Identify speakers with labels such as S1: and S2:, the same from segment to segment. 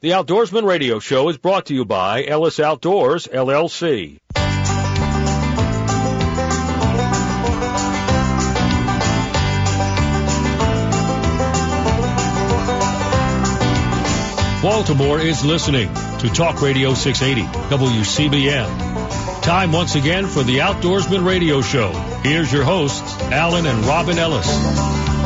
S1: The Outdoorsman Radio Show is brought to you by Ellis Outdoors, LLC. Baltimore is listening to Talk Radio 680, WCBM. Time once again for the Outdoorsman Radio Show. Here's your hosts, Alan and Robin Ellis.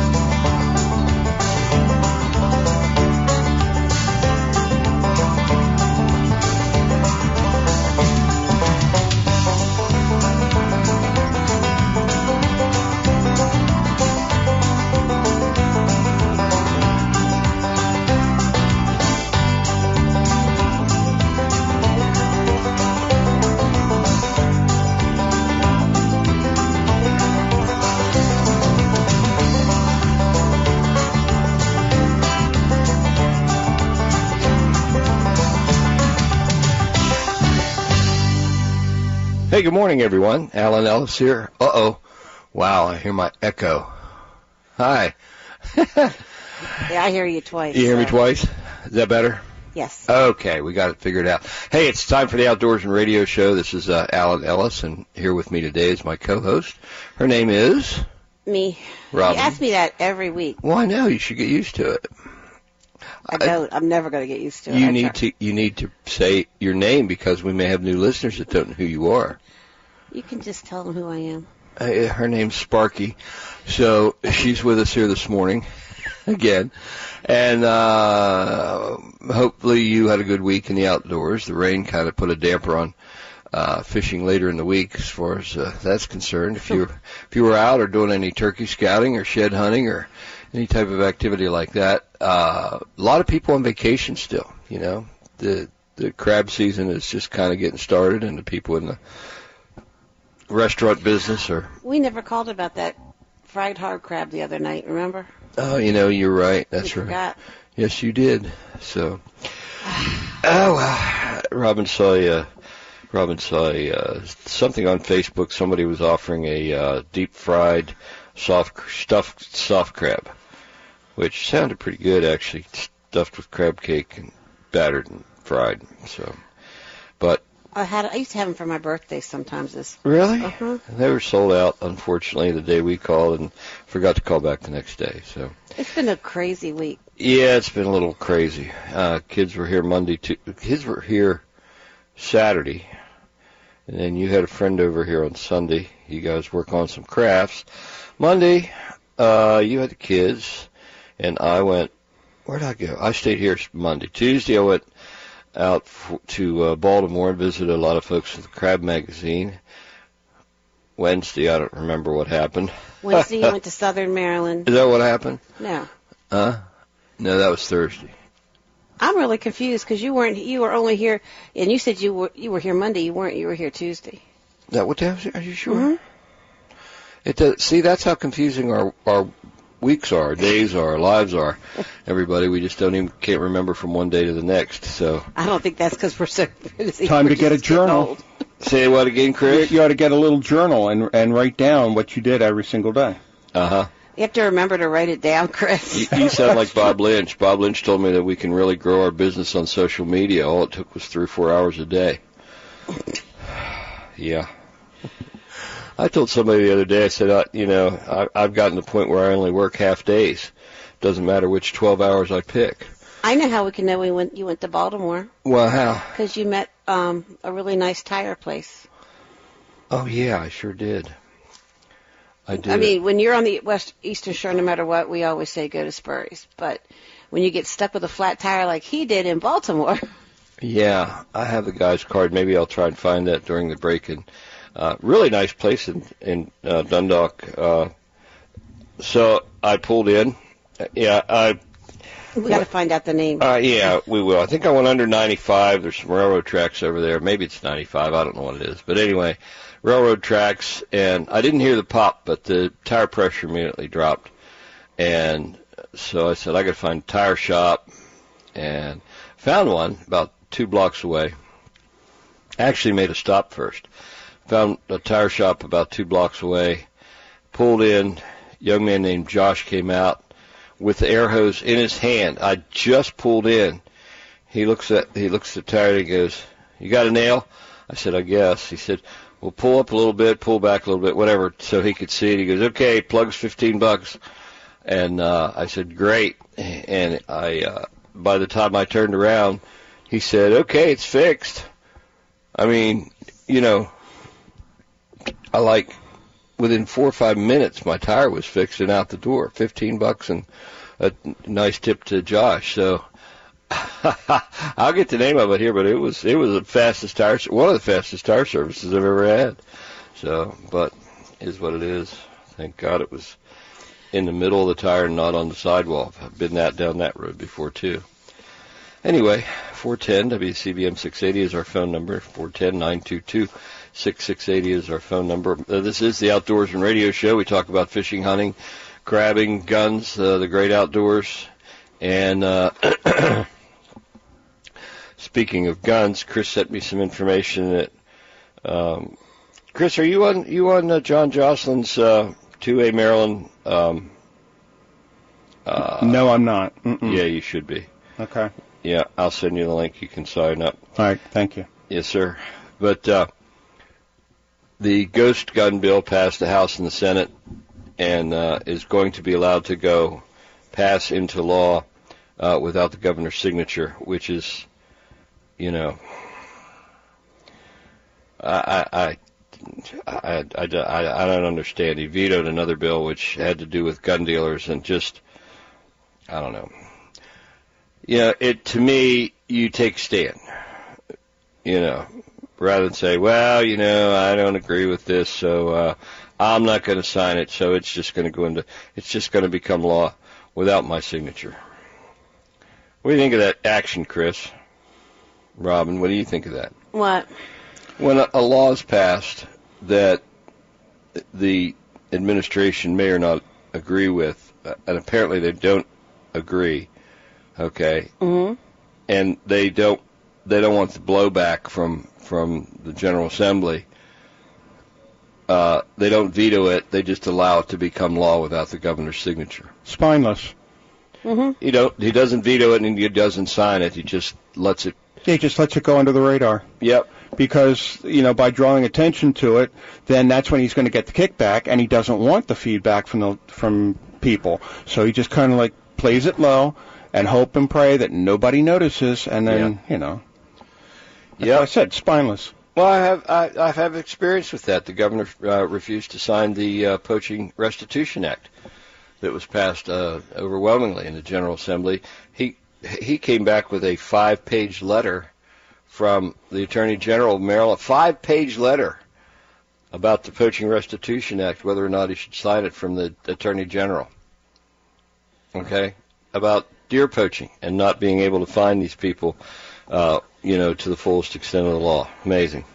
S2: Hey, good morning, everyone. Alan Ellis here. Uh-oh. Wow, I hear my echo. Hi.
S3: Yeah, I hear you twice.
S2: You hear me twice? Is that better?
S3: Yes.
S2: Okay, we got it figured out. Hey, it's time for the Outdoorsman Radio Show. This is Alan Ellis, and here with me today is my co-host. Her name is?
S3: Me.
S2: Robin.
S3: You ask me that every week.
S2: Well, I know. You should get used to it.
S3: I don't. I'm never going to get used to it.
S2: You need to say your name because we may have new listeners that don't know who you are.
S3: You can just tell them who I am.
S2: Her name's Sparky, so she's with us here this morning again, and hopefully you had a good week in the outdoors. The rain kind of put a damper on fishing later in the week as far as that's concerned. If you were out or doing any turkey scouting or shed hunting or any type of activity like that, a lot of people on vacation still. You know, the crab season is just kind of getting started, and the people in the restaurant business or...
S3: We never called about that fried hard crab the other night, remember?
S2: Oh, you know, you're right. That's
S3: you
S2: right.
S3: Forgot.
S2: Yes, you did. So, Robin saw something on Facebook. Somebody was offering a deep fried stuffed soft crab, which sounded pretty good actually, stuffed with crab cake and battered and fried. So, but
S3: I used to have them for my birthday sometimes.
S2: Really?
S3: Uh-huh.
S2: They were sold out, unfortunately, the day we called and forgot to call back the next day. So
S3: it's been a crazy week.
S2: Yeah, it's been a little crazy. Kids were here Monday. Kids were here Saturday, and then you had a friend over here on Sunday. You guys work on some crafts. Monday, you had the kids, and I went. Where'd I go? I stayed here Monday. Tuesday, I went out to Baltimore and visited a lot of folks at the Crab Magazine. Wednesday, I don't remember what happened.
S3: Wednesday, you went to Southern Maryland.
S2: Is that what happened?
S3: No.
S2: No, that was Thursday.
S3: I'm really confused because you were only here, and you said you were here Monday. You weren't. You were here Tuesday.
S2: Is that what that was? Are you sure?
S3: Mm-hmm.
S2: It does. See, that's how confusing our weeks are, days are, lives are. Everybody, we just can't remember from one day to the next. So
S3: I don't think that's because we're so busy.
S4: Time to get a journal.
S2: Say what again, Chris?
S4: You ought to get a little journal and write down what you did every single day.
S2: Uh-huh.
S3: You have to remember to write it down, Chris.
S2: You sound like Bob Lynch. Bob Lynch told me that we can really grow our business on social media. All it took was 3 or 4 hours a day. Yeah. I told somebody the other day, I said, I've gotten to the point where I only work half days. Doesn't matter which 12 hours I pick.
S3: I know how we can know you went to Baltimore.
S2: Well, how?
S3: Because you met a really nice tire place.
S2: Oh, yeah, I sure did. I did.
S3: I mean, when you're on the Eastern Shore, no matter what, we always say go to Spurry's. But when you get stuck with a flat tire like he did in Baltimore.
S2: Yeah, I have the guy's card. Maybe I'll try and find that during the break. And really nice place in Dundalk. So I pulled in. Yeah,
S3: we got to find out the name.
S2: Yeah, we will. I think I went under 95. There's some railroad tracks over there. Maybe it's 95. I don't know what it is. But anyway, railroad tracks, and I didn't hear the pop, but the tire pressure immediately dropped. And so I said, I got to find a tire shop, and found one about 2 blocks away. Actually made a stop first. Found a tire shop about 2 blocks away, pulled in. A young man named Josh came out with the air hose in his hand. I just pulled in. he looks at the tire and he goes, "You got a nail?" I said, "I guess." He said, "Well, pull up a little bit, pull back a little bit, whatever," so he could see it. He goes, "Okay, plug's $15." And I said, "Great." And by the time I turned around, he said, "Okay, it's fixed." I mean, within 4 or 5 minutes, my tire was fixed and out the door. $15 and a nice tip to Josh. So I'll get the name of it here, but it was the fastest one of the fastest tire services I've ever had. So, but is what it is. Thank God it was in the middle of the tire and not on the sidewalk. I've been down that road before too. Anyway, 410 WCBM 680 is our phone number. 410-922-6680 is our phone number. This is the Outdoorsman Radio Show. We talk about fishing, hunting, crabbing, guns, the great outdoors. And speaking of guns, Chris sent me some information that. Chris, are you on John Jocelyn's 2A Maryland?
S4: No, I'm not. Mm-mm.
S2: Yeah, you should be.
S4: Okay.
S2: Yeah, I'll send you the link. You can sign up.
S4: All right, thank you.
S2: Yes, sir. But the ghost gun bill passed the House and the Senate and is going to be allowed to pass into law without the governor's signature, which is, I don't understand. He vetoed another bill which had to do with gun dealers and just, I don't know. To me, you take a stand, rather than say, well, I don't agree with this, so I'm not going to sign it, so it's just going to become law without my signature. What do you think of that action, Chris? Robin, what do you think of that?
S3: What?
S2: When a law is passed that the administration may or not agree with, and apparently they don't agree, okay,
S3: mm-hmm.
S2: and they don't want the blowback from the General Assembly, they don't veto it, they just allow it to become law without the governor's signature.
S4: Spineless.
S3: Mm-hmm.
S2: He doesn't veto it and he doesn't sign it, he just lets it.
S4: Yeah, he just lets it go under the radar.
S2: Yep.
S4: Because, by drawing attention to it, then that's when he's going to get the kickback, and he doesn't want the feedback from people. So he just kind of plays it low and hope and pray that nobody notices, and then, that's what I said, spineless.
S2: Well, I have experience with that. The governor refused to sign the Poaching Restitution Act that was passed overwhelmingly in the General Assembly. He came back with a 5-page letter from the Attorney General of Maryland, 5-page letter about the Poaching Restitution Act, whether or not he should sign it from the Attorney General. Okay? About deer poaching and not being able to find these people, to the fullest extent of the law. Amazing.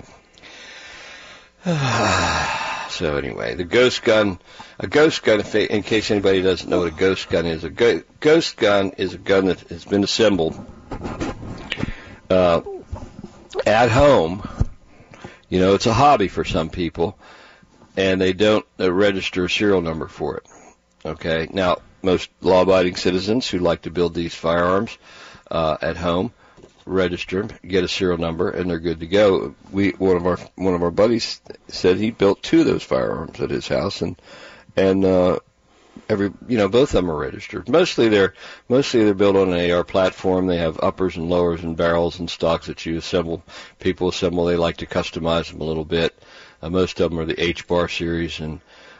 S2: So anyway, the ghost gun, in case anybody doesn't know what a ghost gun is, a ghost gun is a gun that has been assembled at home. It's a hobby for some people, and they don't register a serial number for it. Okay? Now, most law-abiding citizens who like to build these firearms at home register them, get a serial number, and they're good to go. One of our buddies said he built 2 of those firearms at his house, and both of them are registered. Mostly they're built on an AR platform. They have uppers and lowers and barrels and stocks that people assemble. They like to customize them a little bit. Most of them are the H-bar series, and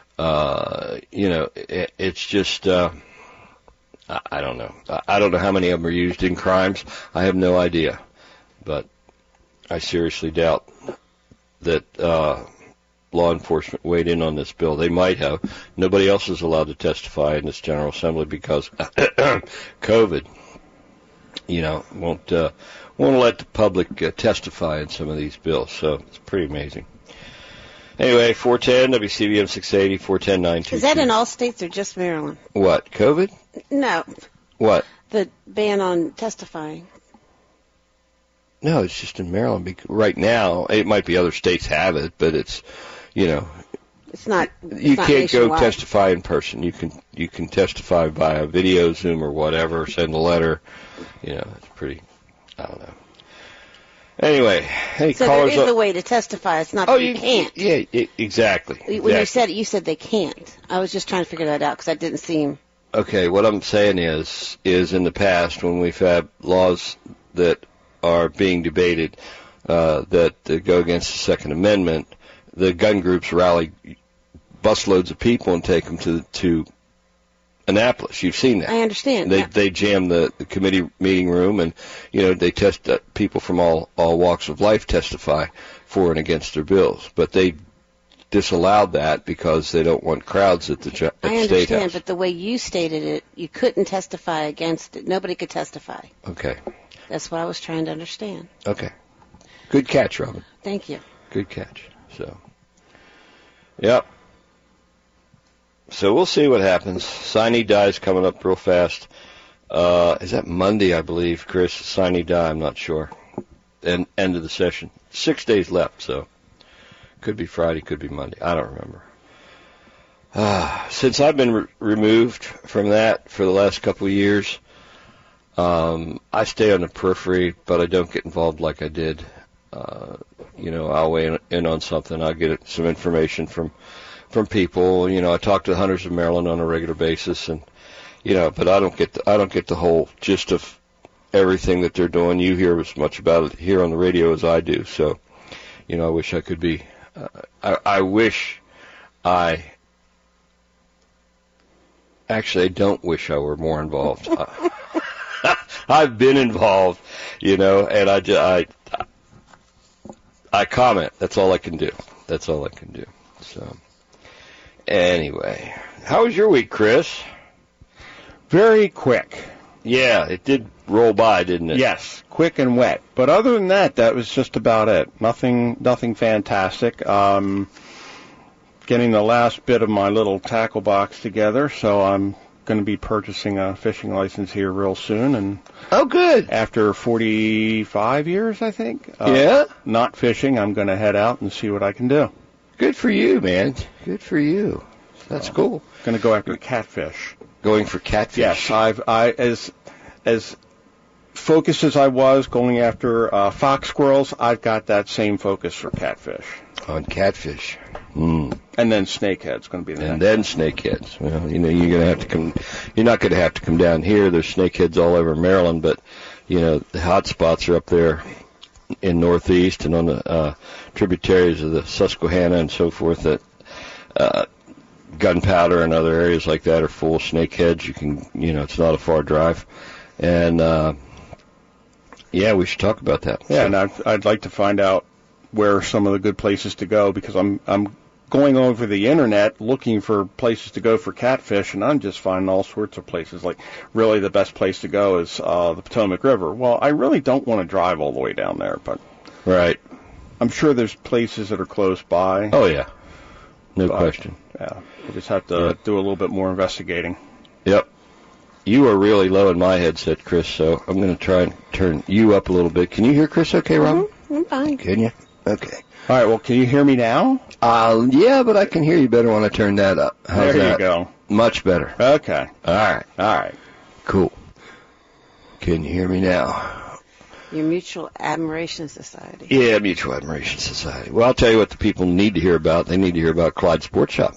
S2: it's just. I don't know. I don't know how many of them are used in crimes. I have no idea. But I seriously doubt that law enforcement weighed in on this bill. They might have. Nobody else is allowed to testify in this General Assembly because COVID, won't let the public testify in some of these bills. So it's pretty amazing. Anyway, 410 WCBM 680 410-922.
S3: Is that in all states or just Maryland?
S2: What, COVID?
S3: No.
S2: What?
S3: The ban on testifying.
S2: No, it's just in Maryland. Right now, it might be other states have it, but it's,
S3: It's not.
S2: You
S3: not
S2: can't
S3: nationwide.
S2: go testify in person. You can testify via video, Zoom, or whatever. Send a letter. It's pretty. I don't know. Anyway, any
S3: so
S2: callers?
S3: there is a way to testify. It's not that you can't.
S2: Yeah, exactly.
S3: When you said they can't. I was just trying to figure that out because that didn't seem.
S2: Okay, what I'm saying is in the past when we've had laws that are being debated that go against the Second Amendment, the gun groups rally busloads of people and take them to Annapolis. You've seen that.
S3: I understand.
S2: They jam the committee meeting room, and they test people from all walks of life testify for and against their bills. But they disallowed that because they don't want crowds at the State House.
S3: I understand, but the way you stated it, you couldn't testify against it. Nobody could testify.
S2: Okay.
S3: That's what I was trying to understand.
S2: Okay. Good catch, Robin.
S3: Thank you.
S2: Good catch. So, yep. So we'll see what happens. Sine Die is coming up real fast. Is that Monday, I believe, Chris? Sine Die, I'm not sure. End of the session. 6 days left, so could be Friday, could be Monday. I don't remember. Since I've been removed from that for the last couple of years, I stay on the periphery, but I don't get involved like I did. I'll weigh in on something. I'll get some information from people. I talk to the Hunters of Maryland on a regular basis, and but I don't get the whole gist of everything that they're doing. You hear as much about it here on the radio as I do. So, I wish I could be. I don't wish I were more involved. I've been involved, and I comment. That's all I can do. So, anyway, how was your week, Chris?
S4: Very quick.
S2: Yeah, it did roll by, didn't it?
S4: Yes, quick and wet. But other than that, that was just about it. Nothing fantastic. Getting the last bit of my little tackle box together, so I'm going to be purchasing a fishing license here real soon. And
S2: oh, good.
S4: After 45 years, I think. Not fishing, I'm going to head out and see what I can do.
S2: Good for you, man. Good for you. That's cool.
S4: Going to go after catfish.
S2: Going for catfish?
S4: Yes, as focused as I was going after fox squirrels, I've got that same focus for catfish.
S2: On catfish.
S4: And then snakehead's going to be the next.
S2: And then snakeheads. Well, you're going to have to come. You're not going to have to come down here. There's snakeheads all over Maryland, but the hot spots are up there in Northeast and on the tributaries of the Susquehanna and so forth. That Gunpowder and other areas like that are full of snakeheads. You can, it's not a far drive, and we should talk about that.
S4: Yeah, and I'd like to find out where are some of the good places to go, because I'm going over the internet looking for places to go for catfish, and I'm just finding all sorts of places. Like, really the best place to go is the Potomac River. Well, I really don't want to drive all the way down there, but
S2: right.
S4: I'm sure there's places that are close by.
S2: Oh, yeah. No question.
S4: Yeah, we'll just have to do a little bit more investigating.
S2: Yep. You are really low in my headset, Chris, so I'm going to try and turn you up a little bit. Can you hear Chris okay, Robin?
S3: I'm fine.
S2: Can you? Okay.
S4: All right, well, can you hear me now?
S2: Yeah, but I can hear you better when I turn that up. How's
S4: there you go.
S2: Much better.
S4: Okay.
S2: All right. Cool. Can you hear me now?
S3: Your Mutual Admiration Society.
S2: Yeah, Mutual Admiration Society. Well, I'll tell you what the people need to hear about. They need to hear about Clyde Sports Shop.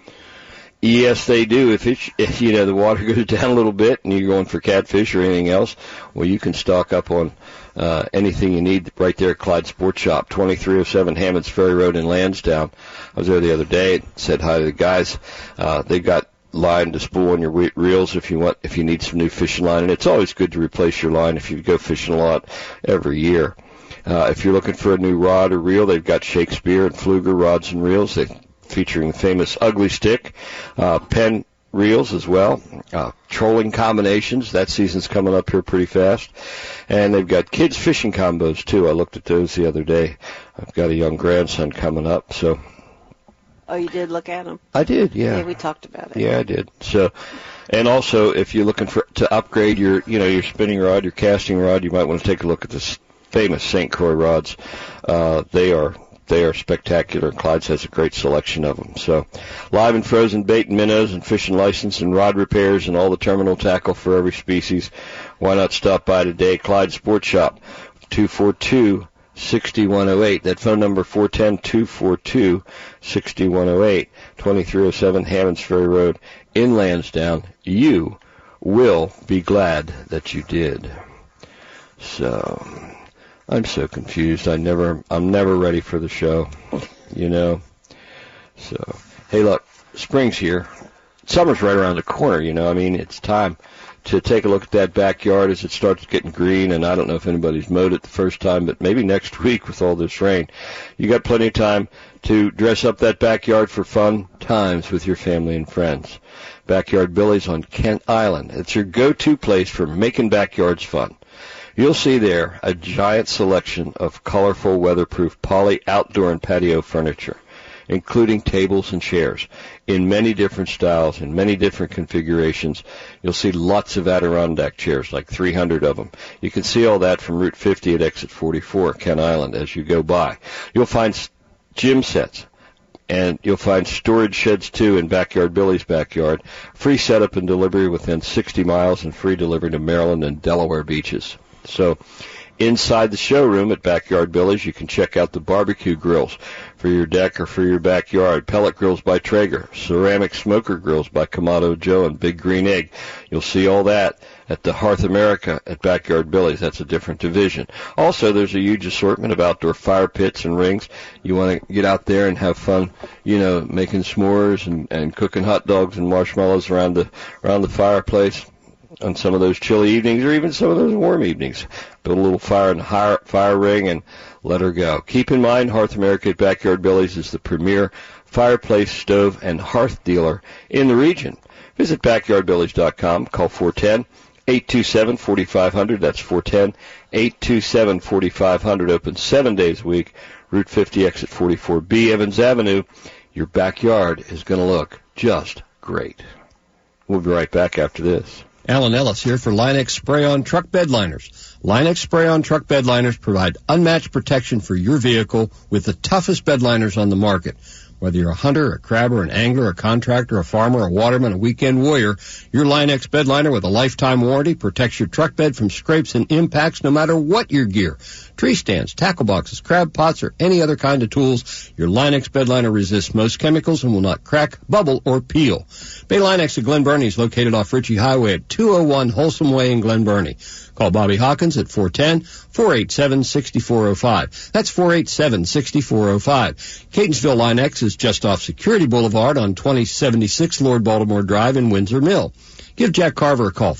S2: Yes, they do. If the water goes down a little bit and you're going for catfish or anything else, well, you can stock up on anything you need right there at Clyde Sports Shop, 2307 Hammonds Ferry Road in Lansdowne. I was there the other day and said hi to the guys. They've got line to spool on your reels if you need some new fishing line, and it's always good to replace your line if you go fishing a lot every year. If you're looking for a new rod or reel, they've got Shakespeare and Pfluger rods and reels. Featuring the famous Ugly Stick, Penn reels as well, trolling combinations. That season's coming up here pretty fast. And they've got kids fishing combos, too. I looked at those the other day. I've got a young grandson coming up, so.
S3: Oh, you did look at them?
S2: I did, yeah.
S3: Yeah, we talked about it.
S2: Yeah, I did. So, and also, if you're looking to upgrade your spinning rod, your casting rod, you might want to take a look at this famous St. Croix rods. They they are spectacular. Clyde's has a great selection of them. So, live and frozen bait and minnows and fishing license and rod repairs and all the terminal tackle for every species. Why not stop by today? Clyde Sports Shop, 242-6108. That phone number, 410-242-6108, 2307 Hammonds Ferry Road in Lansdowne. You will be glad that you did. So, I'm so confused. I'm never ready for the show, you know. So, hey, look, spring's here. Summer's right around the corner, you know. I mean, it's time to take a look at that backyard as it starts getting green, and I don't know if anybody's mowed it the first time, but maybe next week with all this rain. You got plenty of time to dress up that backyard for fun times with your family and friends. Backyard Billy's on Kent Island. It's your go-to place for making backyards fun. You'll see there a giant selection of colorful, weatherproof poly outdoor and patio furniture, including tables and chairs in many different styles and many different configurations. You'll see lots of Adirondack chairs, like 300 of them. You can see all that from Route 50 at exit 44, Kent Island, as you go by. You'll find gym sets, and you'll find storage sheds, too, in Backyard Billy's backyard. Free setup and delivery within 60 miles and free delivery to Maryland and Delaware beaches. So inside the showroom at Backyard Billy's, you can check out the barbecue grills for your deck or for your backyard, pellet grills by Traeger, ceramic smoker grills by Kamado Joe and Big Green Egg. You'll see all that at the Hearth America at Backyard Billy's. That's a different division. Also, there's a huge assortment of outdoor fire pits and rings. You want to get out there and have fun, you know, making s'mores and cooking hot dogs and marshmallows around the fireplace on some of those chilly evenings or even some of those warm evenings. Build a little fire in the fire ring and let her go. Keep in mind, Hearth America at Backyard Billy's is the premier fireplace, stove, and hearth dealer in the region. Visit backyardbillys.com. Call 410-827-4500. That's 410-827-4500. Open 7 days a week. Route 50, exit 44B, Evans Avenue. Your backyard is going to look just great. We'll be right back after this.
S5: Alan Ellis here for Line-X Spray-On Truck Bed Liners. Line-X Spray-On Truck Bed Liners provide unmatched protection for your vehicle with the toughest bed liners on the market. Whether you're a hunter, a crabber, an angler, a contractor, a farmer, a waterman, a weekend warrior, your Line-X bed liner with a lifetime warranty protects your truck bed from scrapes and impacts no matter what your gear. Tree stands, tackle boxes, crab pots, or any other kind of tools, your Line-X bed liner resists most chemicals and will not crack, bubble, or peel. Bay Line-X of Glen Burnie is located off Ritchie Highway at 201 Wholesome Way in Glen Burnie. Call Bobby Hawkins at 410-487-6405. That's 487-6405. Catonsville Line-X is just off Security Boulevard on 2076 Lord Baltimore Drive in Windsor Mill. Give Jack Carver a call,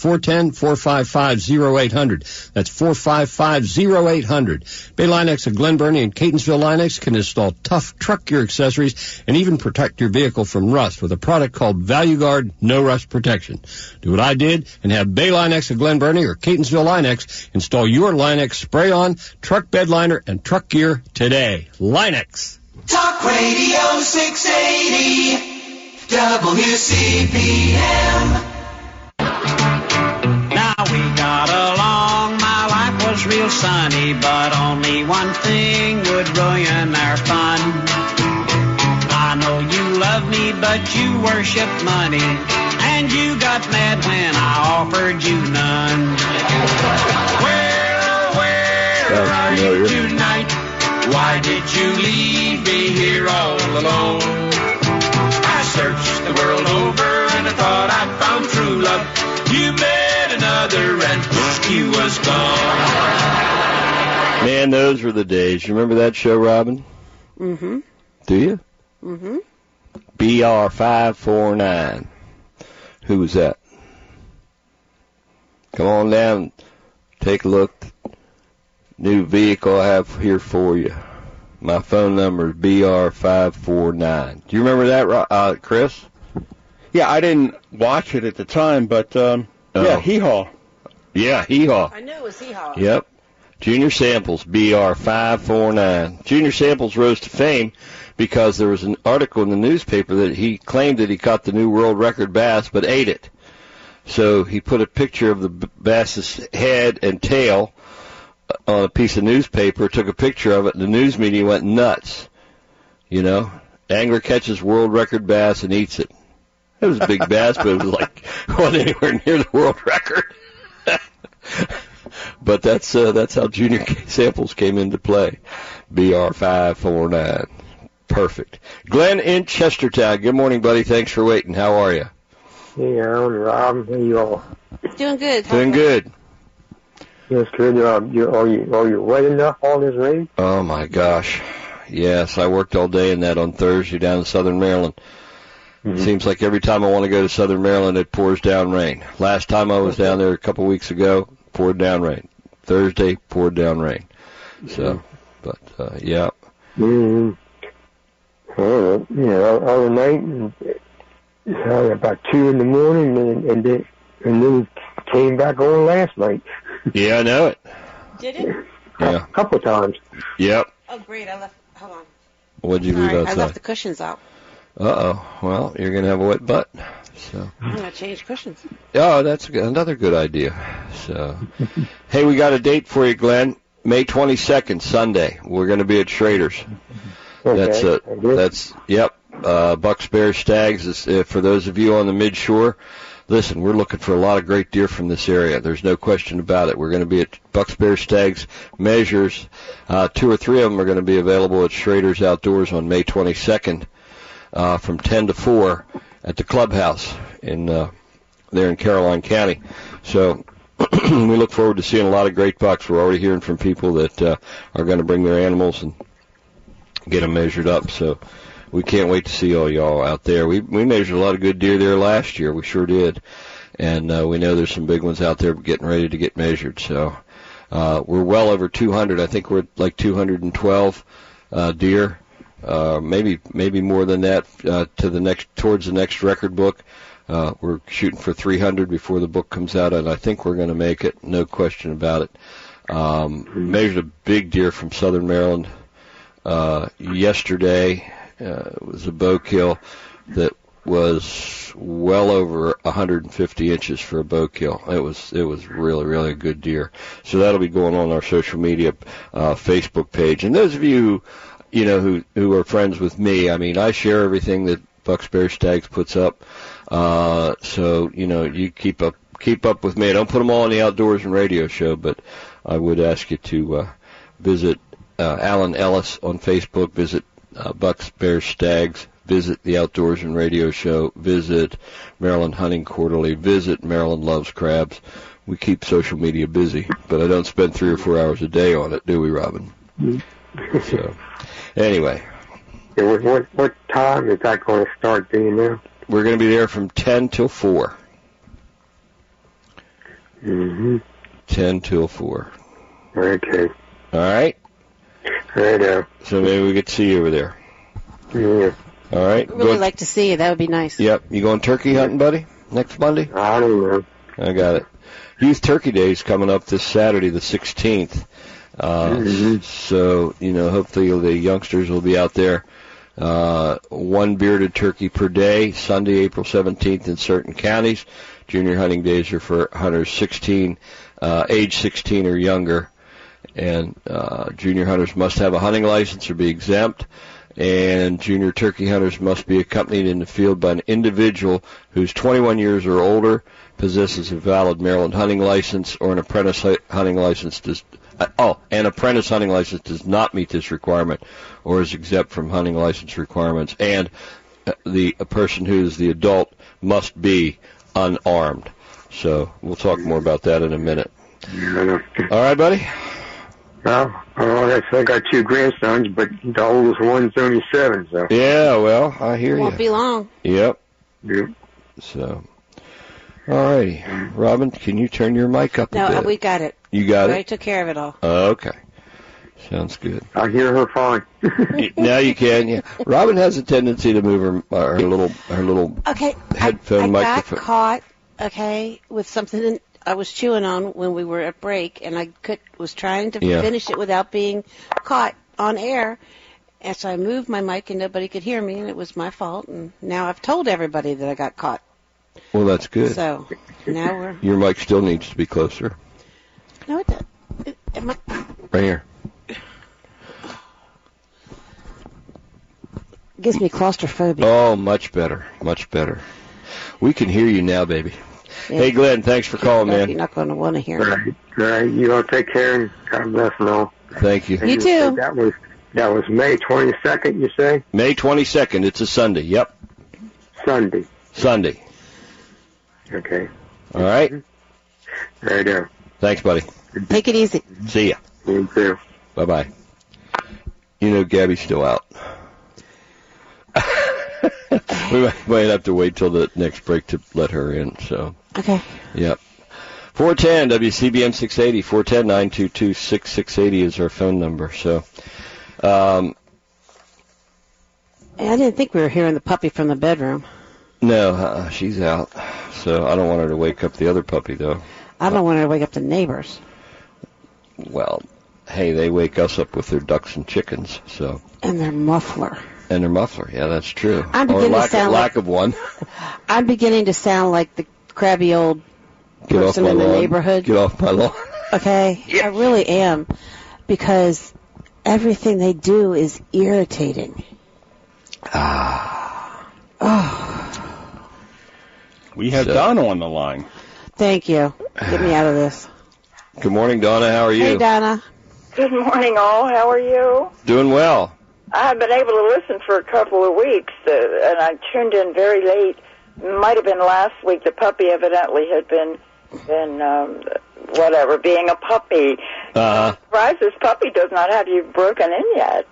S5: 410-455-0800. That's 455-0800. Bay Line-X of Glen Burnie and Catonsville Line-X can install tough truck gear accessories and even protect your vehicle from rust with a product called Value Guard No Rust Protection. Do what I did and have Bay Line-X of Glen Burnie or Catonsville Line-X install your Line-X spray-on, truck bed liner, and truck gear today. Line-X.
S6: Talk Radio 680 WCPM.
S7: Now we got along, my life was real sunny, but only one thing would ruin our fun. I know you love me, but you worship money, and you got mad when I offered you none. Where are you tonight? Why did you leave me here all alone? I searched the world over and I thought I'd found true love. You met another and you was gone.
S2: Man, those were the days. You remember that show, Robin?
S3: Mm-hmm.
S2: Do you?
S3: Mm-hmm.
S2: BR549. Who was that? Come on down. Take a look. New vehicle I have here for you. My phone number is BR549. Do you remember that, Chris?
S4: Yeah, I didn't watch it at the time, but, yeah, Hee-Haw.
S2: Yeah, Hee-Haw.
S3: I knew it was Hee-Haw.
S2: Yep. Junior Samples, BR549. Junior Samples rose to fame because there was an article in the newspaper that he claimed that he caught the new world record bass but ate it. So he put a picture of the bass's head and tail on a piece of newspaper, took a picture of it, and the news media went nuts. You know, angler catches world record bass and eats it. It was a big bass, but it was like wasn't anywhere near the world record. But that's how junior samples came into play. BR549. Perfect. Glenn in Chestertown. Good morning, buddy. Thanks for waiting. How are you?
S8: Hey, Alan, Rob, how you all?
S3: Doing good.
S2: Doing good.
S8: That's good. Are you wet enough all this rain?
S2: Oh my gosh. Yes, I worked all day in that on Thursday down in Southern Maryland.
S8: Mm-hmm.
S2: Seems like every time I want to go to Southern Maryland, it pours down rain. Last time I was down there a couple weeks ago, poured down rain. Thursday, poured down rain. So, but, yeah.
S8: Mm-hmm. Well, you know, other night, about 2 in the morning, and then came back on last night.
S2: Yeah, I know it.
S3: Did it?
S2: Yeah.
S8: A couple of times.
S2: Yep.
S3: Oh, great. I left. Hold on.
S2: What'd you leave
S3: Sorry,
S2: outside?
S3: I left the cushions out.
S2: Uh-oh. Well, you're going to have a wet butt. So.
S3: I'm going to change cushions.
S2: Oh, that's another good idea. So, hey, we got a date for you, Glenn. May 22nd, Sunday. We're going to be at Schrader's.
S8: Okay.
S2: Yep. Bucks, Bears, Stags. For those of you on the mid-shore, listen, we're looking for a lot of great deer from this area. There's no question about it. We're going to be at Bucks, Bears, Stags measures. 2 or 3 of them are going to be available at Schrader's Outdoors on May 22nd from 10 to 4 at the clubhouse there in Caroline County. So we look forward to seeing a lot of great bucks. We're already hearing from people that are going to bring their animals and get them measured up. So we can't wait to see all y'all out there. We measured a lot of good deer there last year. We sure did. And we know there's some big ones out there getting ready to get measured. So we're well over 200. I think we're at like 212 deer. Maybe more than that towards the next record book. We're shooting for 300 before the book comes out, and I think we're going to make it, no question about it. Measured a big deer from Southern Maryland yesterday. It was a bow kill that was well over 150 inches for a bow kill. It was really, really a good deer. So that'll be going on our social media Facebook page. And those of you who are friends with me, I mean, I share everything that Bucks, Bears, Stags puts up. So, you keep up with me. I don't put them all on the Outdoors and Radio Show, but I would ask you to visit Alan Ellis on Facebook, visit Bucks, Bears, Stags, visit the Outdoors and Radio Show, visit Maryland Hunting Quarterly, visit Maryland Loves Crabs. We keep social media busy, but I don't spend 3 or 4 hours a day on it, do we, Robin? So, anyway.
S8: What time is that going to start being there?
S2: We're going to be there from 10 till 4.
S8: Mm-hmm.
S2: 10 till 4.
S8: Okay.
S2: All right?
S8: Right.
S2: So maybe we get to see you over there.
S8: Yeah.
S2: All right?
S3: I'd really like to see you. That would be nice.
S2: Yep. You going turkey hunting, buddy, next Monday?
S8: I don't know.
S2: I got it. Youth Turkey Day is coming up this Saturday, the 16th. So, hopefully the youngsters will be out there. 1 bearded turkey per day, Sunday, April 17th in certain counties. Junior hunting days are for hunters age 16 or younger. And junior hunters must have a hunting license or be exempt. And junior turkey hunters must be accompanied in the field by an individual who's 21 years or older, possesses a valid Maryland hunting license, or an apprentice hunting license does not meet this requirement or is exempt from hunting license requirements, and a person who is the adult must be unarmed. So we'll talk more about that in a minute. All right, buddy?
S8: Well, I got 2 grandsons, but the oldest one's only 7, so.
S2: Yeah, well, I hear you.
S3: Won't be long.
S2: Yep.
S8: Yep.
S2: So, all righty. Robin, can you turn your mic up a bit?
S3: No, we got it.
S2: You got it?
S3: I took care of it all.
S2: Okay. Sounds good.
S8: I hear her fine.
S2: Now you can, yeah. Robin has a tendency to move her little headphone microphone.
S3: I got caught, with something I was chewing on when we were at break, and I was trying to finish it without being caught on air. And so I moved my mic, and nobody could hear me, and it was my fault. And now I've told everybody that I got caught.
S2: Well, that's good.
S3: So now
S2: Your mic still needs to be closer.
S3: No, it doesn't.
S2: Right here.
S3: gives me claustrophobia.
S2: Oh, much better. Much better. We can hear you now, baby. Yeah. Hey, Glenn, thanks for calling, man.
S3: You're not going to want to hear me.
S8: All right. You all take care, and God bless and all.
S2: Thank you.
S3: You too.
S8: That was May 22nd, you say?
S2: May 22nd. It's a Sunday. Yep.
S8: Sunday. Okay.
S2: All right.
S8: Right there.
S2: Thanks, buddy.
S3: Take it easy.
S2: See ya.
S8: You too.
S2: Bye-bye. You know Gabby's still out. We might have to wait till the next break to let her in. So.
S3: Okay.
S2: Yep. 410 WCBM 680. 410-922-6680 is our phone number. So. I
S3: didn't think we were hearing the puppy from the bedroom.
S2: No, she's out. So I don't want her to wake up the other puppy, though.
S3: I don't want her to wake up the neighbors.
S2: Well, hey, they wake us up with their ducks and chickens, so.
S3: And their muffler.
S2: Yeah, that's true.
S3: Or
S2: lack of one.
S3: I'm beginning to sound like the crabby old person in the neighborhood.
S2: Get off my lawn.
S3: Okay? Yeah. I really am. Because everything they do is irritating.
S4: We have Donna on the line.
S3: Thank you. Get me out of this.
S2: Good morning, Donna. How are you?
S3: Hey, Donna.
S9: Good morning, all. How are you?
S2: Doing well.
S9: I've been able to listen for a couple of weeks, and I tuned in very late. Might have been last week. The puppy evidently had been being a puppy. Surprised this puppy does not have you broken in yet.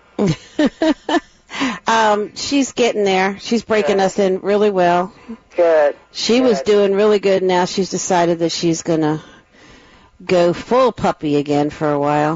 S3: She's getting there. She's breaking us in really well.
S9: Good.
S3: She was doing really good. Now she's decided that she's going to go full puppy again for a while.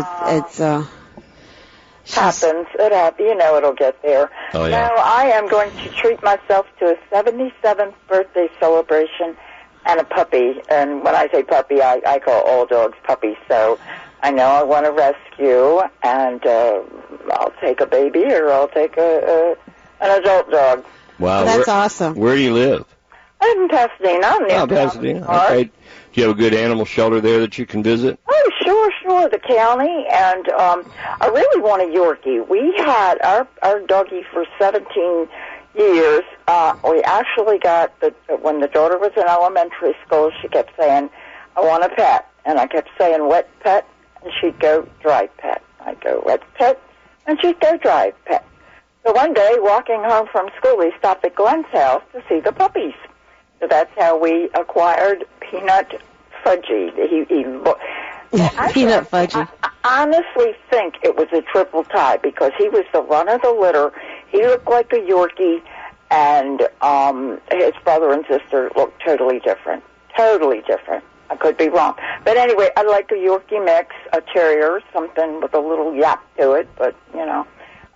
S9: Happens. It happens. You know it'll get there.
S2: Oh, yeah.
S9: Now, I am going to treat myself to a 77th birthday celebration and a puppy. And when I say puppy, I call all dogs puppies. So I know I want to rescue, and I'll take a baby or I'll take an adult dog.
S2: Wow.
S3: That's awesome.
S2: Where do you live?
S9: I'm in Pasadena.
S2: Pasadena. Okay. Do you have a good animal shelter there that you can visit?
S9: Oh, sure. The county, and I really want a Yorkie. We had our doggie for 17 years. We actually got when the daughter was in elementary school, she kept saying, I want a pet. And I kept saying wet pet, and she'd go dry pet. I'd go wet pet, and she'd go dry pet. So one day, walking home from school, we stopped at Glenn's house to see the puppies. So that's how we acquired Peanut Fudgy.
S3: Peanut Fudgy.
S9: I honestly think it was a triple tie because he was the run of the litter. He looked like a Yorkie, and his brother and sister looked totally different. Totally different. I could be wrong. But anyway, I like a Yorkie mix, a terrier, something with a little yap to it, but, you know.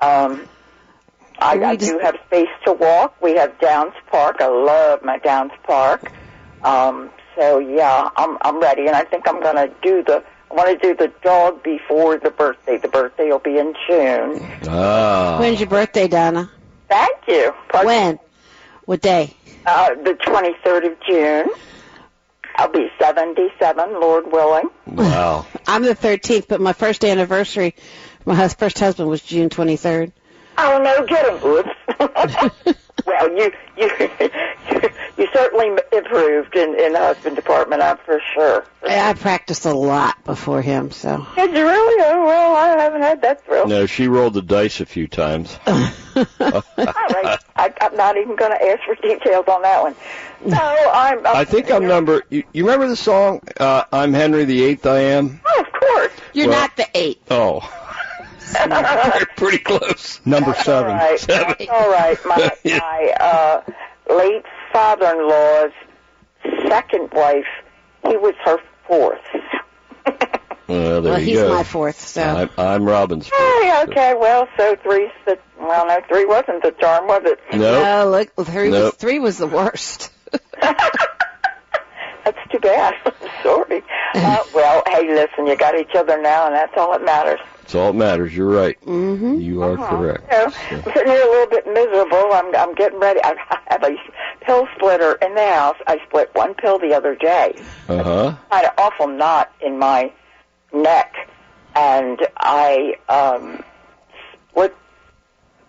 S9: I do have space to walk. We have Downs Park. I love my Downs Park. So, yeah, I'm ready, and I think I'm going to do I want to do the dog before the birthday. The birthday will be in June.
S3: When's your birthday, Donna?
S9: Thank you.
S3: When? What day?
S9: The 23rd of June. I'll be 77, Lord willing.
S2: Wow.
S3: I'm the 13th, but my first anniversary, my first husband was June 23rd.
S9: Oh, no kidding. Oops. Well, you certainly improved in the husband department, I'm for sure.
S3: I practiced a lot before him, so.
S9: Did you really? Oh, well, I haven't had that thrill.
S2: No, she rolled the dice a few times.
S9: All right. I'm not even going to ask for details on that one. No,
S2: I think I'm number. You remember the song "I'm Henry the 8th I Am"?
S9: Oh, of course.
S3: You're not the 8th.
S2: Oh. Pretty close.
S4: Number 7.
S9: All right. My late father-in-law's second wife, he was her fourth.
S2: Well, there you
S3: he's
S2: go.
S3: My fourth, so.
S2: I'm Robin's fourth.
S9: Hey, okay, well, so three wasn't the charm, was it?
S2: Nope.
S3: No, look, three was the worst.
S9: That's too bad. Sorry. Well, hey, listen, you got each other now, and that's all that matters.
S2: That's all that matters. You're right.
S3: Mm-hmm.
S2: You are correct.
S9: I'm sitting here a little bit miserable. I'm getting ready. I have a pill splitter in the house. I split one pill the other day.
S2: Uh-huh.
S9: I had an awful knot in my neck, and I split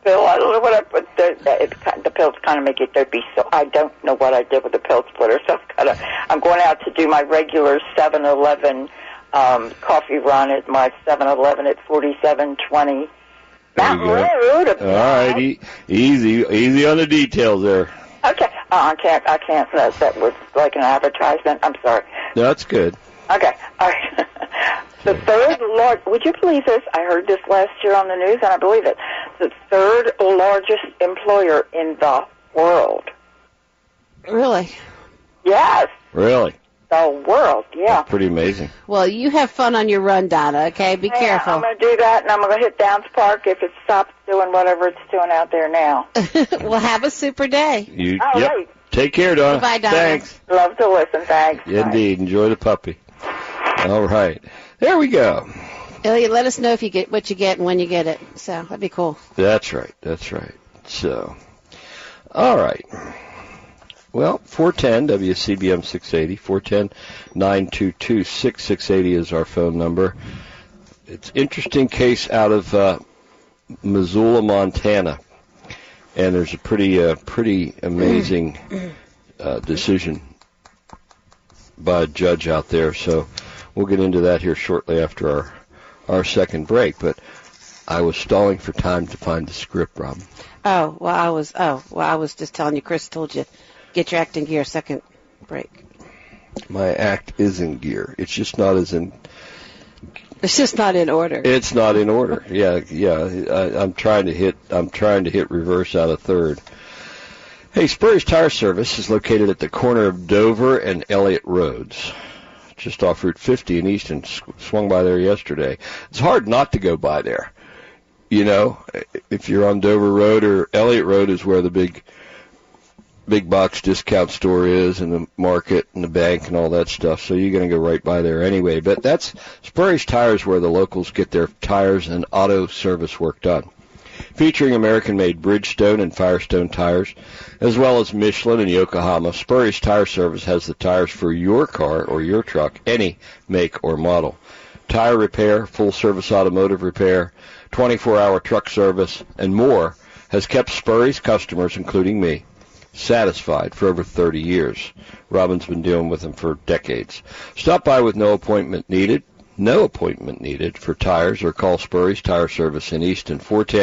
S9: pill. I don't know what I put. The pills kind of make you dopey, so I don't know what I did with the pill splitter. So I'm going out to do my regular 7-Eleven coffee run at my 7-Eleven at 4720 Mountain Road.
S2: All right, easy on the details there.
S9: Okay, I can't. That was like an advertisement. I'm sorry.
S2: That's good.
S9: Okay, all right. The third largest, would you believe this? I heard this last year on the news, and I believe it. The third largest employer in the world.
S3: Really?
S9: Yes.
S2: Really?
S9: The world, yeah.
S2: That's pretty amazing.
S3: Well, you have fun on your run, Donna, okay? Be careful.
S9: I'm going to do that, and I'm going to hit Downs Park if it stops doing whatever it's doing out there now.
S3: Well, have a super day.
S9: Right.
S2: Take care, Donna.
S3: Bye, Donna.
S2: Thanks.
S9: Love to listen. Thanks.
S2: Indeed. Bye. Enjoy the puppy. All right. There we go.
S3: Elliot, let us know if you get what you get and when you get it. So that'd be cool.
S2: That's right. So, all right. Well, 410 WCBM 680, 410-922-6680 is our phone number. It's an interesting case out of Missoula, Montana, and there's a pretty amazing decision by a judge out there. So we'll get into that here shortly after our second break. But I was stalling for time to find the script, Rob.
S3: I was just telling you. Chris told you get your act in gear. Second break.
S2: My act is in gear. It's just not as in.
S3: It's just not in order.
S2: It's not in order. Yeah. I'm trying to hit reverse out of third. Hey, Spurrier's Tire Service is located at the corner of Dover and Elliott Roads, just off Route 50 in Easton. Swung by there yesterday. It's hard not to go by there. You know, if you're on Dover Road or Elliott Road is where the big box discount store is, and the market and the bank and all that stuff. So you're going to go right by there anyway. But that's Spurrier's Tires, where the locals get their tires and auto service work done. Featuring American-made Bridgestone and Firestone tires, as well as Michelin and Yokohama, Spurrier's Tire Service has the tires for your car or your truck, any make or model. Tire repair, full-service automotive repair, 24-hour truck service, and more has kept Spurrier's customers, including me, satisfied for over 30 years. Robin's been dealing with them for decades. Stop by with no appointment needed for tires, or call Spurrier's Tire Service in Easton,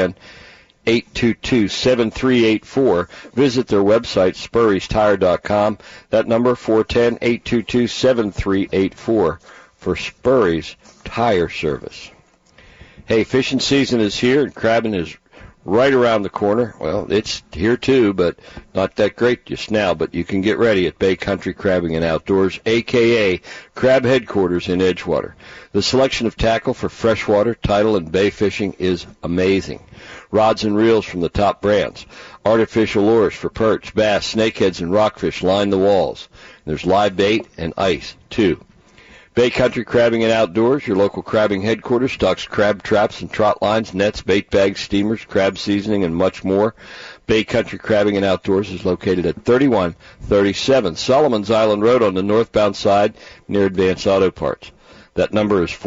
S2: 410-822-7384. Visit their website, spurrierstire.com. That number, 410-822-7384 for Spurrier's Tire Service. Hey, fishing season is here, and crabbing is right around the corner. Well, it's here too, but not that great just now. But you can get ready at Bay Country Crabbing and Outdoors, a.k.a. Crab Headquarters in Edgewater. The selection of tackle for freshwater, tidal, and bay fishing is amazing. Rods and reels from the top brands. Artificial lures for perch, bass, snakeheads, and rockfish line the walls. There's live bait and ice, too. Bay Country Crabbing and Outdoors, your local crabbing headquarters, stocks crab traps and trot lines, nets, bait bags, steamers, crab seasoning, and much more. Bay Country Crabbing and Outdoors is located at 3137 Solomon's Island Road on the northbound side near Advance Auto Parts. That number is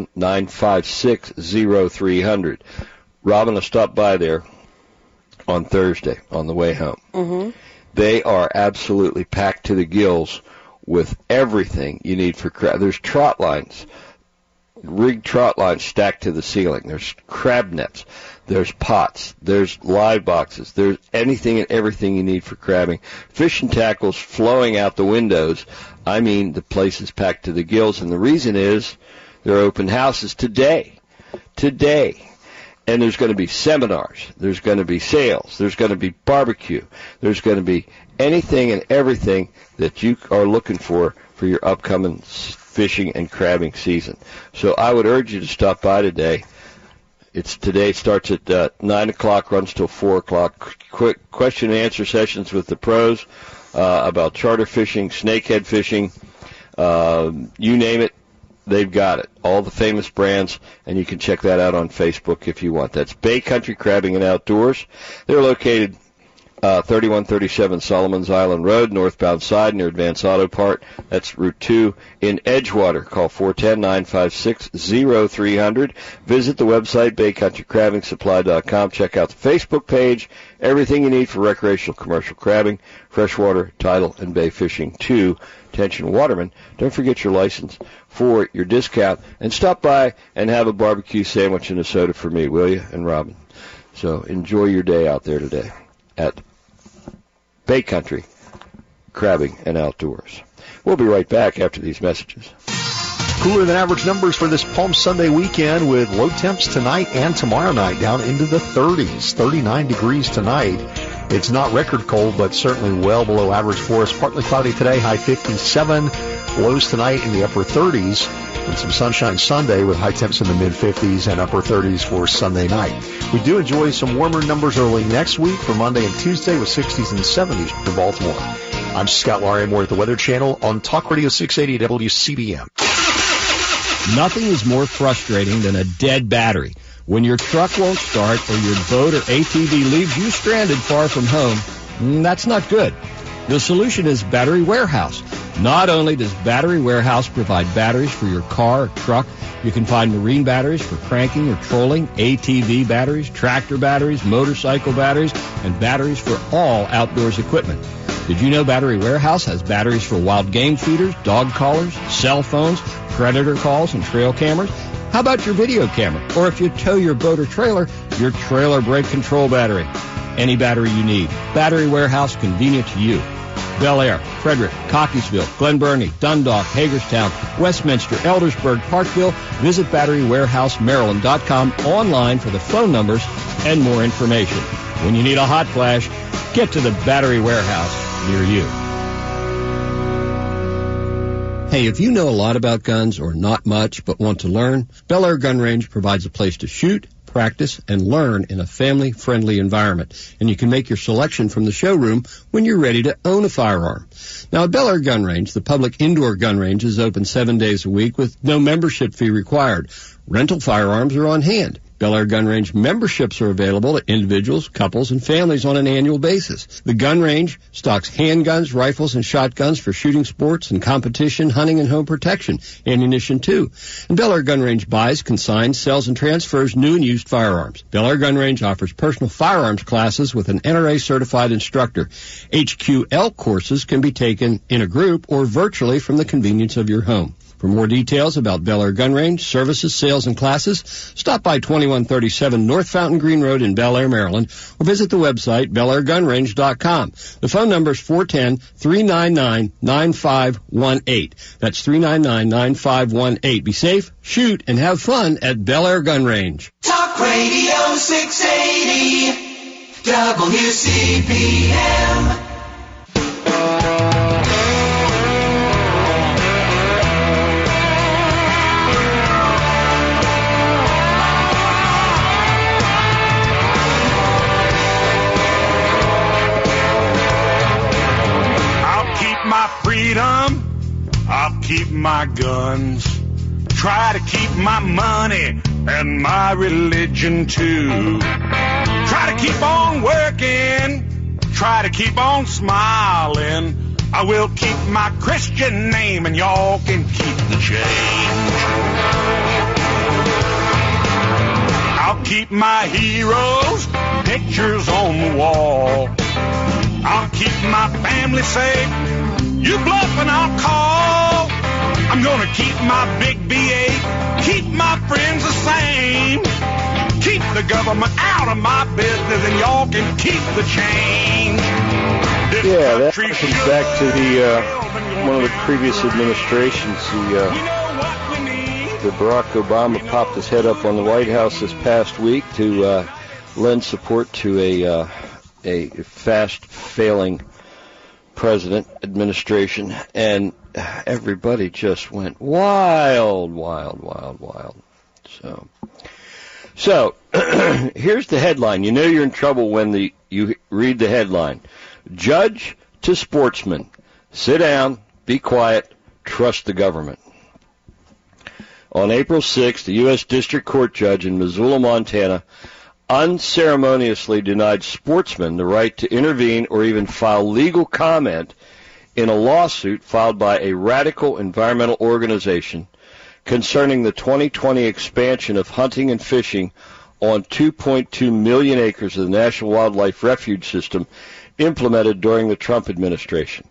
S2: 410-956-0300. Robin will stop by there on Thursday on the way home.
S3: Mm-hmm.
S2: They are absolutely packed to the gills with everything you need for crab. There's trot lines, rigged trot lines stacked to the ceiling. There's crab nets. There's pots. There's live boxes. There's anything and everything you need for crabbing. Fishing tackles flowing out the windows. I mean, the place is packed to the gills, and the reason is there are open houses today. And there's going to be seminars. There's going to be sales. There's going to be barbecue. There's going to be anything and everything that you are looking for your upcoming fishing and crabbing season. So I would urge you to stop by today. Today starts at 9 o'clock, runs till 4 o'clock. Quick question and answer sessions with the pros about charter fishing, snakehead fishing, you name it. They've got it, all the famous brands, and you can check that out on Facebook if you want. That's Bay Country Crabbing and Outdoors. They're located 3137 Solomons Island Road, northbound side near Advance Auto Part. That's Route 2 in Edgewater. Call 410-956-0300. Visit the website, BayCountryCrabbingSupply.com. Check out the Facebook page. Everything you need for recreational commercial crabbing, freshwater, tidal, and bay fishing too. Attention watermen, don't forget your license for your discount. And stop by and have a barbecue sandwich and a soda for me, will you? And Robin. So enjoy your day out there today at Bay Country Crabbing and Outdoors. We'll be right back after these messages.
S10: Cooler than average numbers for this Palm Sunday weekend with low temps tonight and tomorrow night down into the 30s, 39 degrees tonight. It's not record cold, but certainly well below average for us. Partly cloudy today, high 57. Lows tonight in the upper 30s. And some sunshine Sunday with high temps in the mid-50s and upper 30s for Sunday night. We do enjoy some warmer numbers early next week for Monday and Tuesday with 60s and 70s for Baltimore. I'm Scott Larimore at the Weather Channel on Talk Radio 680 WCBM.
S5: Nothing is more frustrating than a dead battery. When your truck won't start or your boat or ATV leaves you stranded far from home, that's not good. The solution is Battery Warehouse. Not only does Battery Warehouse provide batteries for your car or truck, you can find marine batteries for cranking or trolling, ATV batteries, tractor batteries, motorcycle batteries, and batteries for all outdoors equipment. Did you know Battery Warehouse has batteries for wild game feeders, dog collars, cell phones, predator calls, and trail cameras? How about your video camera? Or if you tow your boat or trailer, your trailer brake control battery. Any battery you need. Battery Warehouse, convenient to you. Bel Air, Frederick, Cockeysville, Glen Burnie, Dundalk, Hagerstown, Westminster, Eldersburg, Parkville. Visit BatteryWarehouseMaryland.com online for the phone numbers and more information. When you need a hot flash, get to the Battery Warehouse near you. Hey, if you know a lot about guns or not much but want to learn, Bel Air Gun Range provides a place to shoot, practice, and learn in a family-friendly environment. And you can make your selection from the showroom when you're ready to own a firearm. Now, at Bel Air Gun Range, the public indoor gun range is open 7 days a week with no membership fee required. Rental firearms are on hand. Bel Air Gun Range memberships are available to individuals, couples, and families on an annual basis. The gun range stocks handguns, rifles, and shotguns for shooting sports and competition, hunting, and home protection, ammunition too. And Bel Air Gun Range buys, consigns, sells, and transfers new and used firearms. Bel Air Gun Range offers personal firearms classes with an NRA-certified instructor. HQL courses can be taken in a group or virtually from the convenience of your home. For more details about Bel Air Gun Range, services, sales, and classes, stop by 2137 North Fountain Green Road in Bel Air, Maryland, or visit the website, BelAirGunRange.com. The phone number is 410-399-9518. That's 399-9518. Be safe, shoot, and have fun at Bel Air Gun Range.
S6: Talk Radio 680 WCBM.
S11: Freedom, I'll keep my guns, try to keep my money and my religion too. Try to keep on working, try to keep on smiling. I will keep my Christian name and y'all can keep the change. I'll keep my heroes' pictures on the wall. I'll keep my family safe. You bluff and I'll call. I'm gonna keep my big B8, keep my friends the same. Keep the government out of my business and y'all can keep the change.
S2: Yeah, that comes back to the one of the previous administrations. The Barack Obama popped his head up on the White House this past week to lend support to a fast-failing president administration, and everybody just went wild. So here's the headline. You know you're in trouble when you read the headline. Judge to sportsman. Sit down, be quiet, trust the government. On April 6th, the U.S. District Court judge in Missoula, Montana, unceremoniously denied sportsmen the right to intervene or even file legal comment in a lawsuit filed by a radical environmental organization concerning the 2020 expansion of hunting and fishing on 2.2 million acres of the National Wildlife Refuge System implemented during the Trump administration.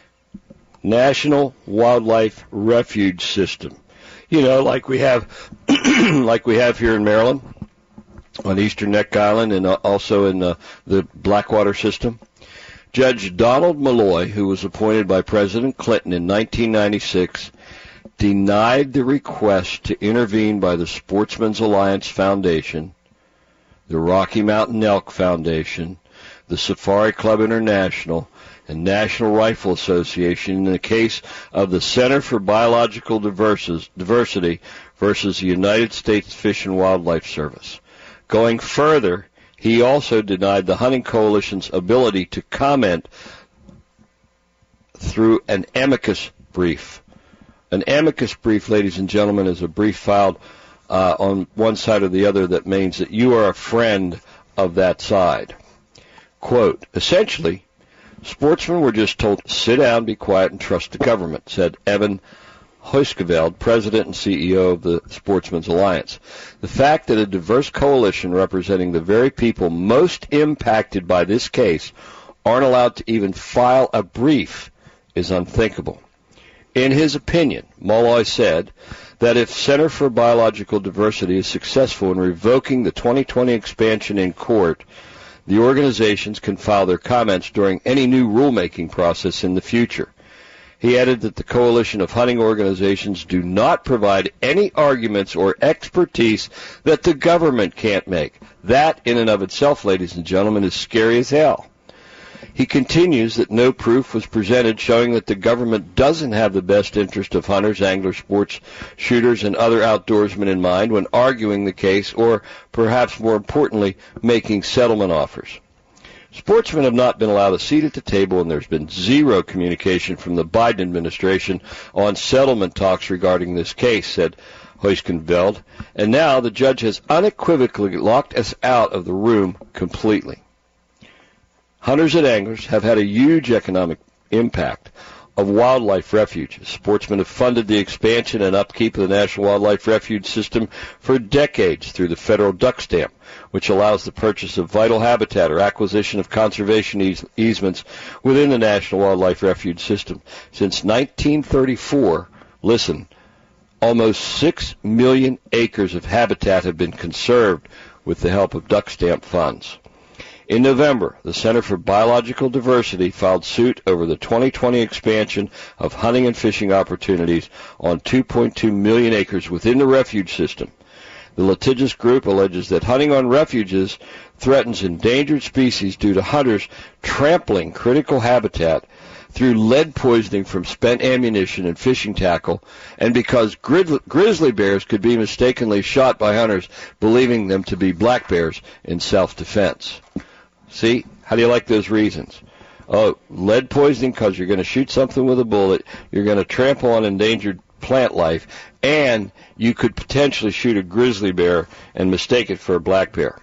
S2: National Wildlife Refuge System. You know, like we have here in Maryland on Eastern Neck Island and also in the Blackwater system. Judge Donald Malloy, who was appointed by President Clinton in 1996, denied the request to intervene by the Sportsmen's Alliance Foundation, the Rocky Mountain Elk Foundation, the Safari Club International, and National Rifle Association in the case of the Center for Biological Diversity versus the United States Fish and Wildlife Service. Going further, he also denied the Hunting Coalition's ability to comment through an amicus brief. An amicus brief, ladies and gentlemen, is a brief filed on one side or the other that means that you are a friend of that side. Quote, essentially, sportsmen were just told, sit down, be quiet, and trust the government, said Evan Hoiskeveld, president and CEO of the Sportsmen's Alliance. The fact that a diverse coalition representing the very people most impacted by this case aren't allowed to even file a brief is unthinkable. In his opinion, Malloy said that if Center for Biological Diversity is successful in revoking the 2020 expansion in court, the organizations can file their comments during any new rulemaking process in the future. He added that the coalition of hunting organizations do not provide any arguments or expertise that the government can't make. That, in and of itself, ladies and gentlemen, is scary as hell. He continues that no proof was presented showing that the government doesn't have the best interest of hunters, anglers, sports shooters, and other outdoorsmen in mind when arguing the case or, perhaps more importantly, making settlement offers. Sportsmen have not been allowed a seat at the table, and there's been zero communication from the Biden administration on settlement talks regarding this case, said Hoiskeveld. And now the judge has unequivocally locked us out of the room completely. Hunters and anglers have had a huge economic impact of wildlife refuges. Sportsmen have funded the expansion and upkeep of the National Wildlife Refuge System for decades through the federal duck stamp, which allows the purchase of vital habitat or acquisition of conservation easements within the National Wildlife Refuge System. Since 1934, listen, almost 6 million acres of habitat have been conserved with the help of duck stamp funds. In November, the Center for Biological Diversity filed suit over the 2020 expansion of hunting and fishing opportunities on 2.2 million acres within the refuge system. The litigious group alleges that hunting on refuges threatens endangered species due to hunters trampling critical habitat through lead poisoning from spent ammunition and fishing tackle, and because grizzly bears could be mistakenly shot by hunters believing them to be black bears in self-defense. See? How do you like those reasons? Oh, lead poisoning because you're going to shoot something with a bullet, you're going to trample on endangered plant life, and you could potentially shoot a grizzly bear and mistake it for a black bear.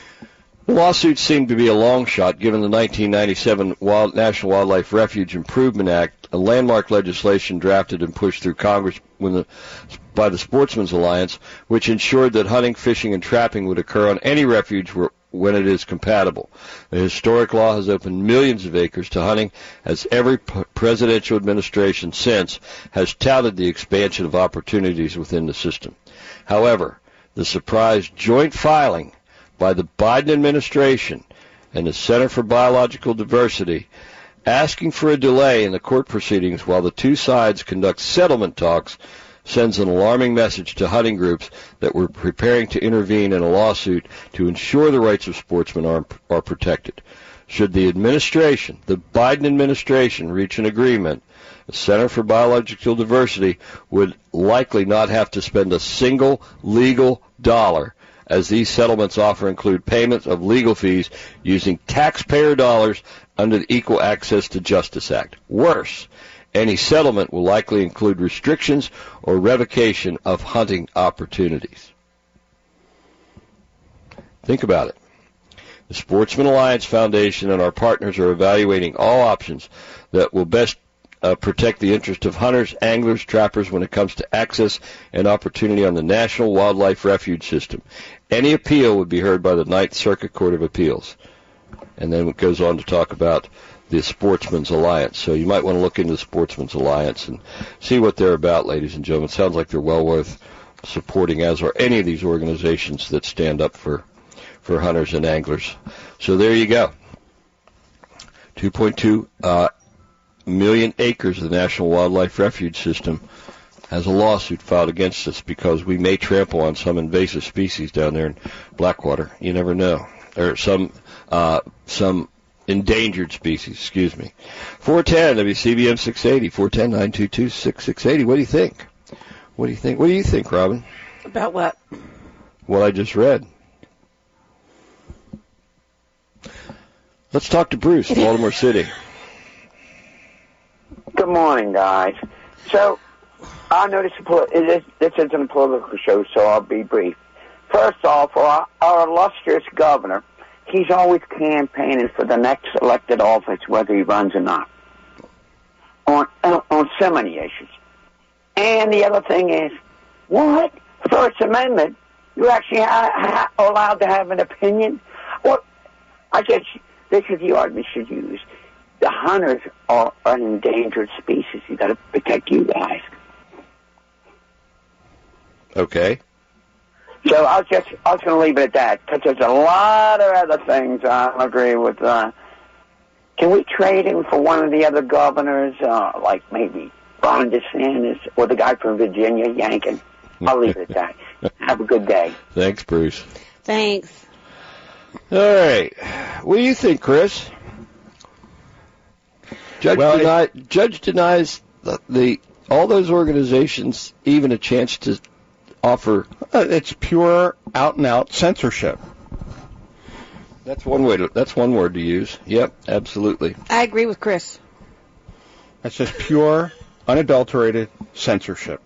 S2: The lawsuit seemed to be a long shot given the 1997 National Wildlife Refuge Improvement Act, a landmark legislation drafted and pushed through Congress by the Sportsmen's Alliance, which ensured that hunting, fishing, and trapping would occur on any refuge when it is compatible. The historic law has opened millions of acres to hunting, as every presidential administration since has touted the expansion of opportunities within the system. However, the surprise joint filing by the Biden administration and the Center for Biological Diversity asking for a delay in the court proceedings while the two sides conduct settlement talks sends an alarming message to hunting groups that were preparing to intervene in a lawsuit to ensure the rights of sportsmen are protected. Should the administration, the Biden administration, reach an agreement, the Center for Biological Diversity would likely not have to spend a single legal dollar, as these settlements often include payments of legal fees using taxpayer dollars under the Equal Access to Justice Act. Worse, any settlement will likely include restrictions or revocation of hunting opportunities. Think about it. The Sportsman Alliance Foundation and our partners are evaluating all options that will best protect the interest of hunters, anglers, trappers when it comes to access and opportunity on the National Wildlife Refuge System. Any appeal would be heard by the Ninth Circuit Court of Appeals. And then it goes on to talk about the Sportsman's Alliance. So you might want to look into the Sportsman's Alliance and see what they're about, ladies and gentlemen. It sounds like they're well worth supporting, as are any of these organizations that stand up for hunters and anglers. So there you go. 2.2 million acres of the National Wildlife Refuge System has a lawsuit filed against us because we may trample on some invasive species down there in Blackwater. You never know. Or some endangered species, excuse me. 410 WCBM 680, 410-922-6680. What do you think? What do you think? What do you think, Robin?
S3: About what?
S2: What I just read. Let's talk to Bruce, Baltimore City.
S12: Good morning, guys. So, I know this isn't a political show, so I'll be brief. First off, our illustrious governor, he's always campaigning for the next elected office, whether he runs or not, on so many issues. And the other thing is, what? First Amendment? You're actually allowed to have an opinion? Well, I guess this is the argument you should use. The hunters are an endangered species. You got to protect you guys.
S2: Okay.
S12: So I was going to leave it at that, because there's a lot of other things I agree with. Can we trade him for one of the other governors, like maybe Ron DeSantis or the guy from Virginia, Yankin? I'll leave it at that. Have a good day.
S2: Thanks, Bruce.
S3: Thanks.
S2: All right. What do you think, Chris? Judge denies all those organizations even a chance to offer.
S4: It's pure out-and-out censorship.
S2: That's one word to use. Yep, absolutely.
S3: I agree with Chris.
S4: That's just pure, unadulterated censorship.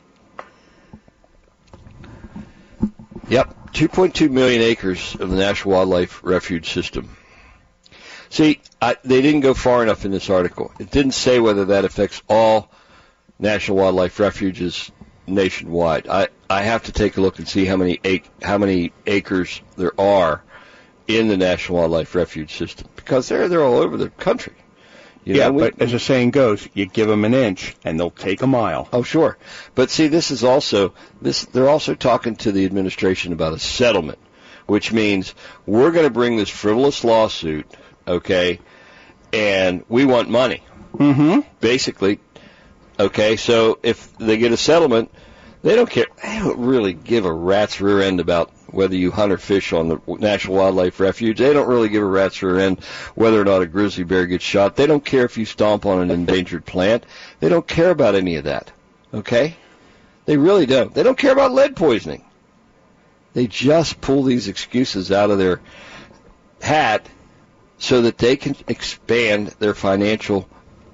S2: Yep, 2.2 million acres of the National Wildlife Refuge System. See, they didn't go far enough in this article. It didn't say whether that affects all National Wildlife Refuges nationwide. I have to take a look and see how many acres there are in the National Wildlife Refuge System, because they're all over the country.
S4: But as the saying goes, you give them an inch and they'll take a mile.
S2: Oh, sure. But see, they're also talking to the administration about a settlement, which means we're going to bring this frivolous lawsuit, okay, and we want money.
S4: Mm-hmm.
S2: Basically, okay, so if they get a settlement, they don't care. They don't really give a rat's rear end about whether you hunt or fish on the National Wildlife Refuge. They don't really give a rat's rear end whether or not a grizzly bear gets shot. They don't care if you stomp on an endangered plant. They don't care about any of that, okay? They really don't. They don't care about lead poisoning. They just pull these excuses out of their hat so that they can expand their financial,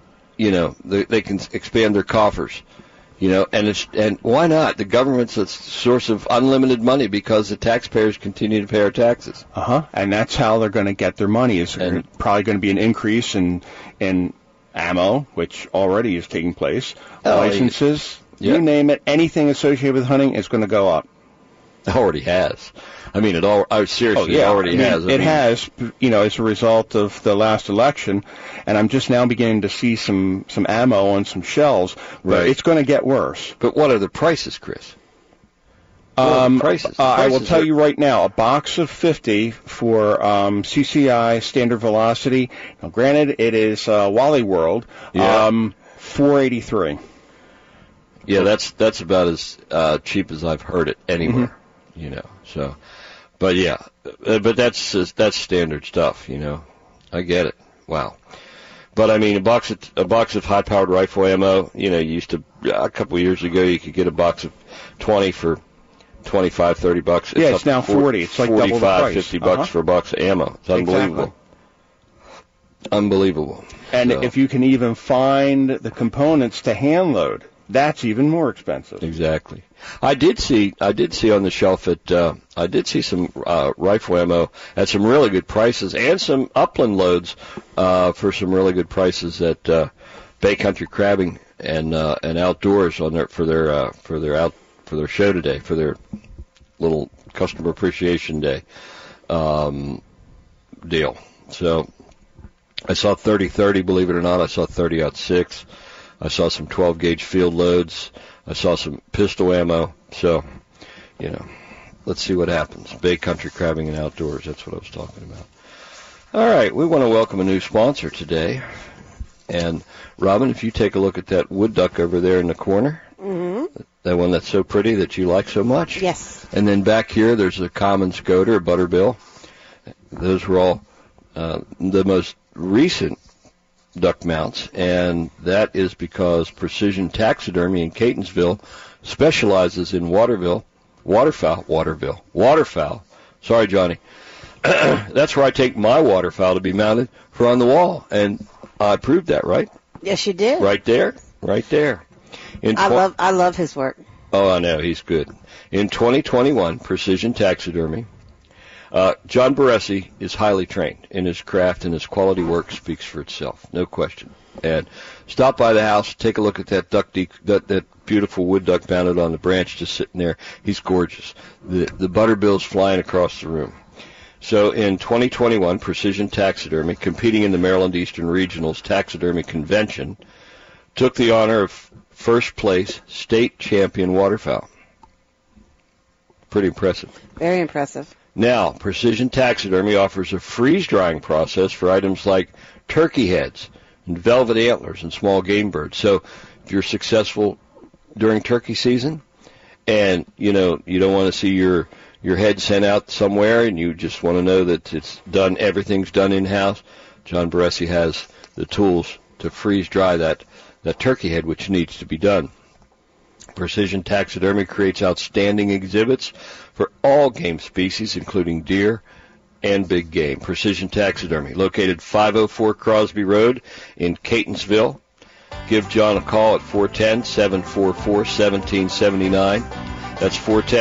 S2: they can expand their coffers. And why not? The government's a source of unlimited money because the taxpayers continue to pay our taxes.
S4: And that's how they're going to get their money. Is probably going to be an increase in ammo, which already is taking place. Licenses, you name it, anything associated with hunting is going to go up.
S2: It already has. I mean, it already has.
S4: It has, as a result of the last election, and I'm just now beginning to see some ammo on some shells, but it's going to get worse.
S2: But what are the prices, Chris?
S4: Prices? I will tell you right now, a box of 50 for CCI, Standard Velocity. Now, granted, it is Wally World, $483.
S2: Yeah, that's about as cheap as I've heard it anywhere. So, but but that's standard stuff, I get it. Wow. But I mean, a box of high-powered rifle ammo, you used to, a couple of years ago, you could get a box of 20 for $25, $30.
S4: It's now 40. It's like double the price.
S2: $50 for a box of ammo. It's unbelievable.
S4: Exactly. Unbelievable. And if you can even find the components to hand load that's even more expensive.
S2: Exactly. I did see on the shelf I did see some rifle ammo at some really good prices, and some upland loads for some really good prices at Bay Country Crabbing and Outdoors for their show today, for their little customer appreciation day deal. So I saw 30-30, believe it or not. I saw 30-06. I saw some 12-gauge field loads. I saw some pistol ammo. So, let's see what happens. Bay Country Crabbing and Outdoors, that's what I was talking about. All right, we want to welcome a new sponsor today. And, Robin, if you take a look at that wood duck over there in the corner, that one that's so pretty that you like so much.
S3: Yes.
S2: And then back here, there's a common scoter, a butterbill. Those were all the most recent duck mounts, and that is because Precision Taxidermy in Catonsville specializes in waterfowl. Sorry, Johnny. That's where I take my waterfowl to be mounted for on the wall, and I proved that, right?
S3: Yes, you did.
S2: Right there.
S3: I love his work.
S2: Oh, I know, he's good. In 2021, Precision Taxidermy. John Baresi is highly trained in his craft, and his quality work speaks for itself, no question. And stop by the house, take a look at that that beautiful wood duck mounted on the branch, just sitting there. He's gorgeous. The butterbill's flying across the room. So in 2021, Precision Taxidermy, competing in the Maryland Eastern Regional's Taxidermy Convention, took the honor of first place state champion waterfowl. Pretty impressive.
S3: Very impressive.
S2: Now, Precision Taxidermy offers a freeze-drying process for items like turkey heads and velvet antlers and small game birds. So if you're successful during turkey season and, you don't want to see your head sent out somewhere and you just want to know that everything's done in-house, John Baresi has the tools to freeze-dry that turkey head, which needs to be done. Precision Taxidermy creates outstanding exhibits for all game species, including deer and big game. Precision Taxidermy, located 504 Crosby Road in Catonsville. Give John a call at 410-744-1779. That's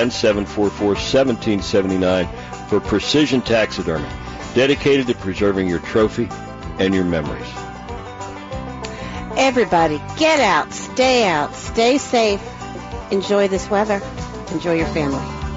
S2: 410-744-1779 for Precision Taxidermy, dedicated to preserving your trophy and your memories.
S3: Everybody, get out, stay safe, enjoy this weather, enjoy your family.